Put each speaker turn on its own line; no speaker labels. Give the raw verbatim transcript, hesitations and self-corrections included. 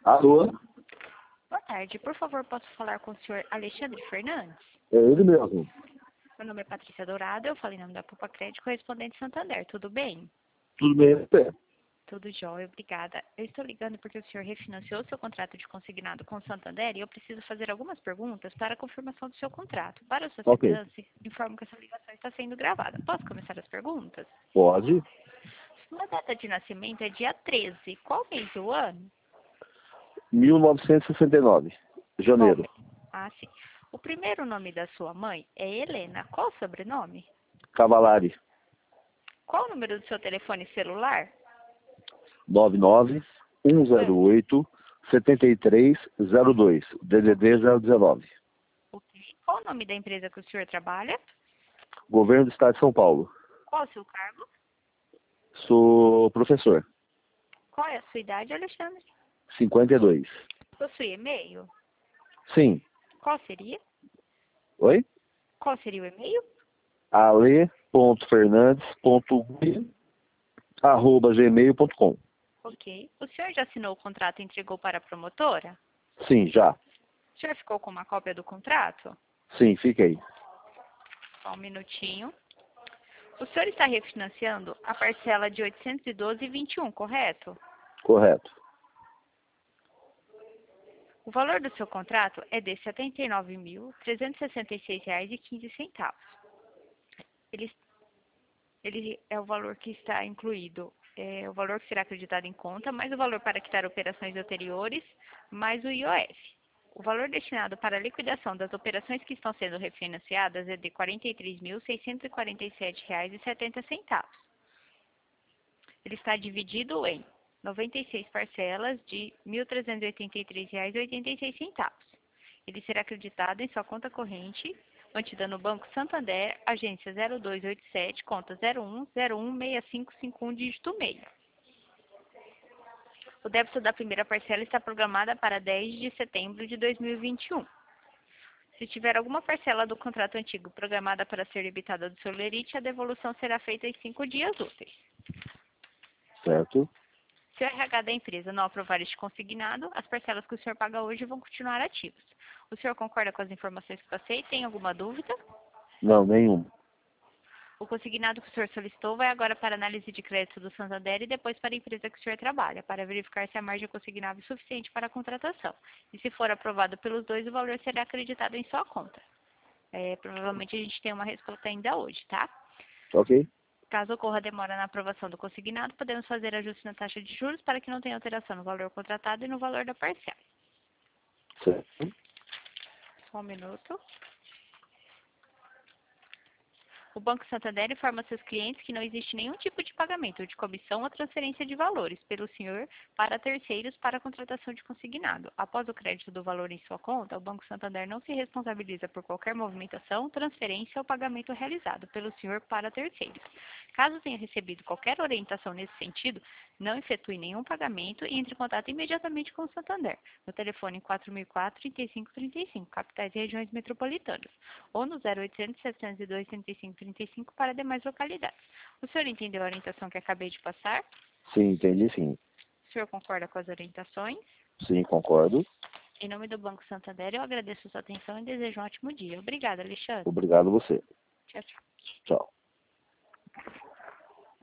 Alô?
Boa tarde. Por favor, posso falar com o senhor Alexandre Fernandes?
É ele mesmo.
Meu nome é Patrícia Dourado, eu falei em nome da Poupa Crédito, correspondente Santander. Tudo bem?
Tudo bem? É.
Tudo jóia, obrigada. Eu estou ligando porque o senhor refinanciou seu contrato de consignado com o Santander e eu preciso fazer algumas perguntas para a confirmação do seu contrato. Para a sua
Ok.
segurança, informo que essa ligação está sendo gravada. Posso começar as perguntas?
Pode.
Sua data de nascimento é dia treze. Qual mês do ano?
mil novecentos e sessenta e nove.
Qual
Janeiro.
mês? Ah, sim. O primeiro nome da sua mãe é Helena. Qual o sobrenome?
Cavalari.
Qual o número do seu telefone celular?
nove nove um
Ah,
zero oito sete três zero dois. D D D zero um nove.
ok. Qual o nome da empresa que o senhor trabalha?
Governo do Estado de São Paulo.
Qual o seu cargo?
Sou professor.
Qual é a sua idade, Alexandre?
cinquenta e dois.
Possui e-mail?
Sim.
Qual seria?
Oi?
Qual seria o e-mail?
ale ponto fernandes ponto gui arroba gmail ponto com.
Ok. O senhor já assinou o contrato e entregou para a promotora?
Sim, já.
O senhor ficou com uma cópia do contrato?
Sim, fiquei.
Só um minutinho. O senhor está refinanciando a parcela de oitocentos e doze vírgula vinte e um, correto?
Correto.
O valor do seu contrato é de setenta e nove mil trezentos e sessenta e seis reais e quinze centavos. Ele, ele é o valor que está incluído, é o valor que será acreditado em conta, mais o valor para quitar operações anteriores, mais o I O F. O valor destinado para a liquidação das operações que estão sendo refinanciadas é de quarenta e três mil seiscentos e quarenta e sete reais e setenta centavos. Ele está dividido em noventa e seis parcelas de mil trezentos e oitenta e três reais e oitenta e seis centavos. Ele será acreditado em sua conta corrente, mantida no Banco Santander, agência zero dois oito sete, conta zero um zero um seis cinco cinco um, dígito meio. O débito da primeira parcela está programada para dez de setembro de dois mil e vinte e um. Se tiver alguma parcela do contrato antigo programada para ser debitada do seu lerite, a devolução será feita em cinco dias úteis.
Certo.
Se o R H da empresa não aprovar este consignado, as parcelas que o senhor paga hoje vão continuar ativas. O senhor concorda com as informações que passei? Tem alguma dúvida?
Não, nenhum.
O consignado que o senhor solicitou vai agora para análise de crédito do Santander e depois para a empresa que o senhor trabalha, para verificar se a margem consignável é suficiente para a contratação. E se for aprovado pelos dois, o valor será acreditado em sua conta. É, provavelmente a gente tem uma resposta ainda hoje, tá?
Ok.
Caso ocorra demora na aprovação do consignado, podemos fazer ajuste na taxa de juros para que não tenha alteração no valor contratado e no valor da parcela.
Certo.
Só um minuto. O Banco Santander informa seus clientes que não existe nenhum tipo de pagamento de comissão ou transferência de valores pelo senhor para terceiros para a contratação de consignado. Após o crédito do valor em sua conta, o Banco Santander não se responsabiliza por qualquer movimentação, transferência ou pagamento realizado pelo senhor para terceiros. Caso tenha recebido qualquer orientação nesse sentido, não efetue nenhum pagamento e entre em contato imediatamente com o Santander, no telefone quatro mil e quatro, trinta e cinco trinta e cinco, capitais e regiões metropolitanas, ou no zero oitocentos, setecentos e dois, trinta e cinco trinta e cinco para demais localidades. O senhor entendeu a orientação que acabei de passar?
Sim, entendi sim.
O senhor concorda com as orientações?
Sim, concordo.
Em nome do Banco Santander, eu agradeço a sua atenção e desejo um ótimo dia. Obrigada, Alexandre.
Obrigado a você.
Tchau, tchau.
Tchau.